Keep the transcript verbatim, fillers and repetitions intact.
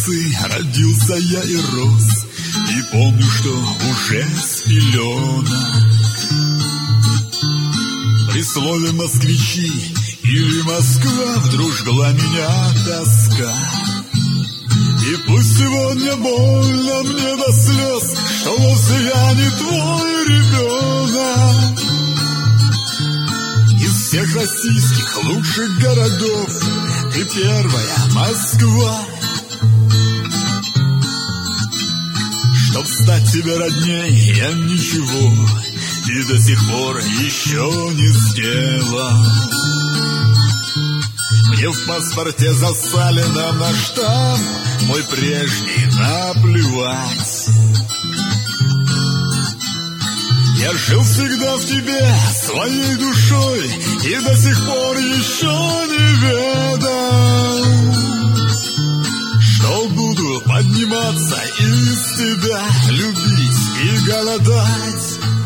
столицы родился я и рос, и помню, что уже с пеленок. При слове «москвичи» или «Москва» вдруг жгла меня тоска. И пусть сегодня больно мне до слез, что вовсе я не твой ребенок. Из всех российских лучших городов ты первая Москва. Чтоб стать тебе родней, я ничего и до сих пор еще не сделал. Мне в паспорте засалено на штамп мой прежний наплевать. Я жил всегда в тебе своей душой и до сих пор еще не ведал, что буду подниматься из тебя, любить и голодать.